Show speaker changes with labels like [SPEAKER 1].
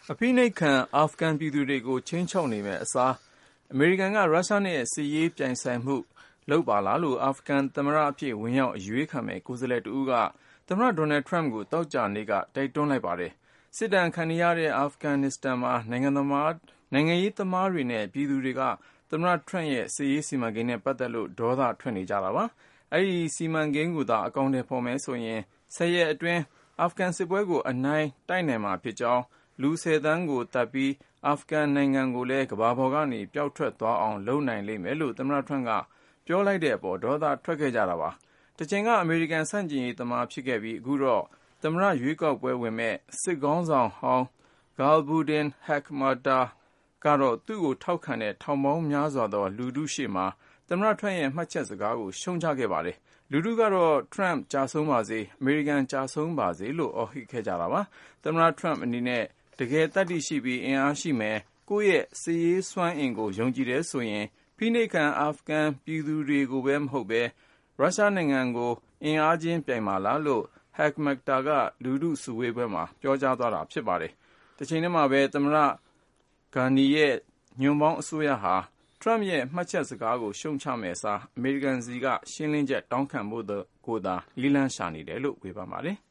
[SPEAKER 1] အဖိနှိပ်ခံအာဖဂန်ပြည်သူတွေကိုခြိမ်းခြောက်နေမယ့်အစားအမေရိကန်ကရုရှားနဲ့စစ်ရေးပြိုင်ဆိုင်မှုလုပ်ပါလားလို့အာဖဂန်သမ္မတအဖြစ်ဝင်ရောက်အရွေးခံမယ့်ကိုယ်စားလှယ်တဦးကသမ္မတဒေါ်နယ်ထရမ့်ကိုသောကြာနေ့ကတိုက်တွန်းလိုက်ပါတယ်။စစ်ဒဏ်ခံနေရတဲ့အာဖဂန်နစ္စတန်မှာနိုင်ငံရေးသမားတွေနဲ့ပြည်သူတွေကသမ္မတထရမ့်ရဲ့စစ်ရေးစီမံကိန်းနဲ့ပတ်သက်လို့ဒေါသထွက်နေကြတာပါ။အဲဒီစီမံကိန်းကိုသာအကောင်အထည်ဖော်မယ်ဆိုရင်10 ရက်အတွင်းအာဖဂန်စစ်ပွဲကိုအနိုင်တိုက်နိုင်မှာဖြစ်ကြောင်းလူ 10 သန်းကိုသတ်ပြီးအာဖဂန်နိုင်ငံကိုလည်းကမ္ဘာပေါ်ကနေပျောက်ထွက်သွားအောင်လုပ်နိုင်လိမ့်မယ်လို့သမ္မတထရမ့်ကပြောလိုက်တဲ့အပေါ်ဒေါသထွက်ခဲ့ကြတာပါ။တချိန်ကအမေရိကန်ဆန့်ကျင်ရေးသမားဖြစ်ခဲ့ပြီးအခုတော့သမ္မတရွေးကောက်ပွဲဝင်မဲ့စစ်ခေါင်းဆောင်ဟောင်း Gulbuddin Hekmatyar ကတော့သူ့ကိုထောက်ခံတဲ့ထောင်ပေါင်းများစွာသောလူထုရှေ့မှာသမ္မတထရမ့်ရဲ့မှတ်ချက်စကားကိုရှုံချခဲ့ပါတယ်။လူထုကတော့ထရမ့်ကျဆုံးပါစေအမေရိကန်ကျဆုံးပါစေလို့အော်ဟစ်ခဲ့ကြတာပါ။သမ္မတထရမ့်အနေနဲ့တကယ်သတ္တိရှိပြီးအင်အားရှိမယ်ကိုယ့်ရဲ့စစ်ရေးစွမ်းအင်ကိုယုံကြည်တယ်ဆိုရင်ဖိနှိပ်ခံအာဖဂန်ပြည်သူတွေကိုပဲမဟုတ်ပဲရုရှားနိုင်ငံကိုအင်အားချင်းပြိုင်ပါလားလို့ Hekmatyar ကလူထုစုဝေးပွဲမှာပြောကြားသွားတာဖြစ်ပါတယ်။တချိန်တည်းမှာပဲသမ္မတဂါနီရဲ့ညွန့်ပေါင်းအစိုးရဟာထရမ့်ရဲ့မှတ်ချက်စကားကိုရှုံချမယ့်အစားအမေရိကန်စီကရှင်းလင်းချက်တောင်းခံဖို့ကိုသာနည်းလမ်းရှာနေတယ်လို့ဝေဖန်ပါတယ်